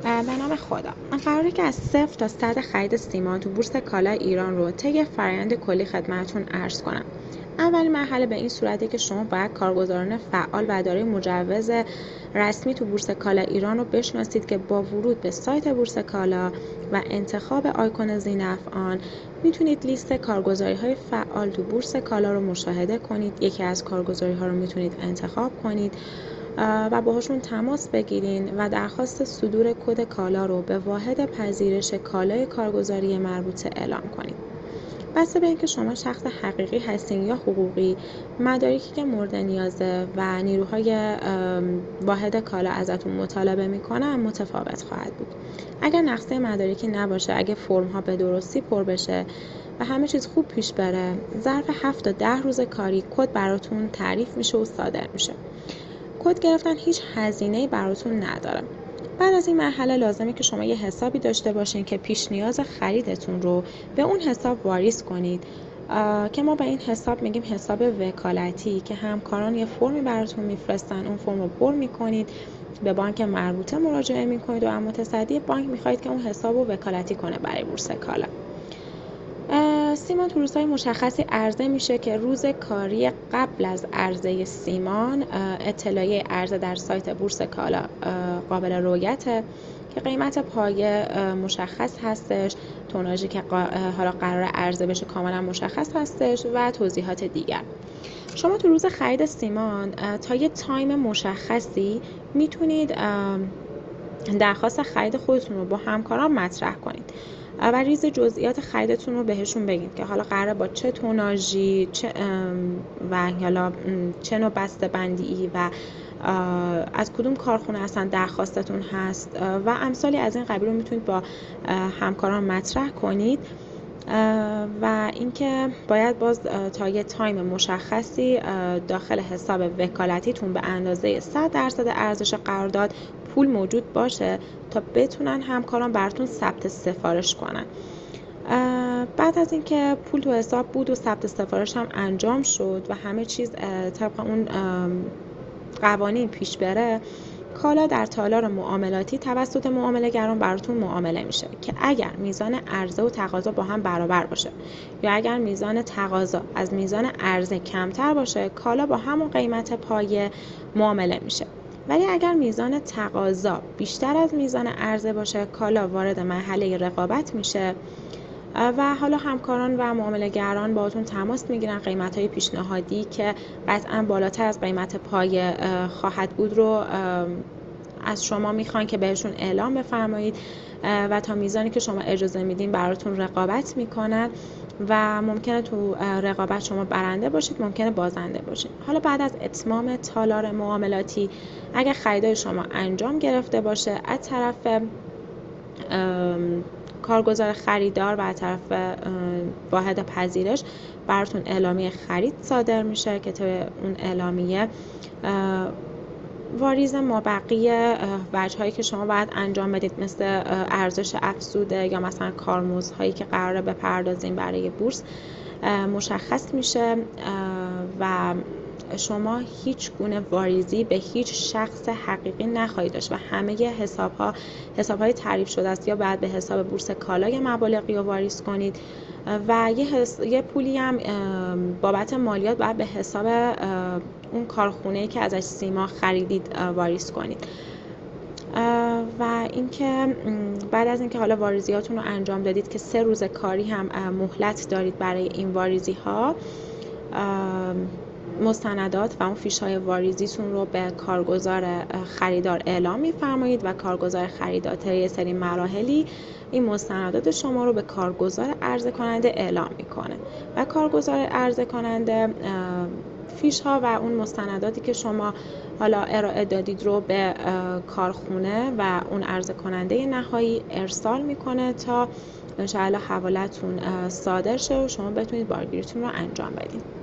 به نام خدا. قراره که از 0 تا 100 خرید سیمان تو بورس کالای ایران رو طی فرآیند کلی خدمتتون عرض کنم. اولین مرحله به این صورته که شما باید کارگزاران فعال و دارای مجوز رسمی تو بورس کالا ایران رو بشناسید که با ورود به سایت بورس کالا و انتخاب آیکون ذی‌نفعان میتونید لیست کارگزاری‌های فعال تو بورس کالا رو مشاهده کنید. یکی از کارگزاری‌ها رو میتونید انتخاب کنید و باهاشون تماس بگیرین و درخواست صدور کد کالا رو به واحد پذیرش کالای کارگزاری مربوطه اعلام کنید. بسته به اینکه شما شخص حقیقی هستین یا حقوقی، مدارکی که مورد نیازه و نیروهای واحد کالا ازتون مطالبه میکنن متفاوت خواهد بود. اگر نقصه مدارکی نباشه، اگه فرم ها به درستی پر بشه و همه چیز خوب پیش بره، ظرف 7 تا 10 روز کاری کد براتون تعریف میشه و صادر میشه. کد گرفتن هیچ هزینه‌ای براتون نداره. بعد از این مرحله لازمه که شما یه حسابی داشته باشین که پیش نیاز خریدتون رو به اون حساب واریز کنید که ما به این حساب میگیم حساب وکالتی، که همکاران یه فرمی براتون میفرستن، اون فرم رو پر میکنید، به بانک مربوطه مراجعه میکنید و از متصدی بانک میخواید که اون حساب رو وکالتی کنه برای بورس کالا. سیمان تو روزهای مشخصی عرضه میشه که روز کاری قبل از عرضه سیمان اطلاعیه عرضه در سایت بورس کالا قابل رؤیته که قیمت پایه مشخص هستش، توناژی که حالا قرار عرضه بشه کاملا مشخص هستش و توضیحات دیگر. شما تو روز خرید سیمان تا یه تایم مشخصی میتونید درخواست خرید خودتون رو با همکاران مطرح کنید و ریز جزئیات خریدتون رو بهشون بگید که حالا قراره با چه توناژی و حالا چه نوع بسته بندی و از کدوم کارخونه اصلا درخواستتون هست و امثالی از این قبیل رو میتونید با همکاران مطرح کنید و اینکه باید باز تا یه تایم مشخصی داخل حساب وکالتیتون به اندازه 100% ارزش قرارداد پول موجود باشه تا بتونن همکاران براتون ثبت سفارش کنن. بعد از اینکه پول تو حساب بود و ثبت سفارش هم انجام شد و همه چیز طبق اون قوانین پیش بره، کالا در تالار معاملاتی توسط معامله‌گران براتون معامله میشه که اگر میزان عرضه و تقاضا با هم برابر باشه یا اگر میزان تقاضا از میزان عرضه کمتر باشه، کالا با همون قیمت پایه معامله میشه. ولی اگر میزان تقاضا بیشتر از میزان عرضه باشه، کالا وارد مرحله رقابت میشه و حالا همکاران و معامله‌گران باهاتون تماس میگیرن، قیمت‌های پیشنهادی که قطعاً بالاتر از قیمت پایه خواهد بود رو از شما میخوان که بهشون اعلام بفرمایید و تا میزانی که شما اجازه میدین براتون رقابت میکنن و ممکنه تو رقابت شما برنده باشید، ممکنه بازنده باشید. حالا بعد از اتمام تالار معاملاتی اگر خریدای شما انجام گرفته باشه، از طرف کارگزار خریدار و از طرف واحد پذیرش براتون اعلامیه خرید صادر میشه که تو اون اعلامیه واریز مابقی وجه‌هایی که شما باید انجام بدید، مثل ارزش افزوده یا مثلا کارمزدهایی که قراره بپردازین برای بورس مشخص میشه و شما هیچ گونه واریزی به هیچ شخص حقیقی نخواهید داشت و همه حساب‌های تعریف شده است، یا بعد به حساب بورس کالا یه مبالغی رو واریز کنید و یه پولی هم بابت مالیات باید به حساب اون کارخونه‌ای که ازش سیمان خریدید واریز کنید. و اینکه بعد از اینکه حالا واریزیاتون رو انجام دادید که 3 روز کاری هم مهلت دارید برای این واریزی ها، مستندات و اون فیش‌های واریزیتون رو به کارگزار خریدار اعلام می‌فرمایید و کارگزار خریدار طی سری مراحلی این مستندات شما رو به کارگزار عرضه کننده اعلام میکنه و کارگزار عرضه کننده فیش‌ها و اون مستنداتی که شما حالا ارائه دادید رو به کارخونه و اون عرضه کننده نهایی ارسال میکنه تا انشاءالله حوالتون صادر شه و شما بتونید بارگیریتون رو انجام بدید.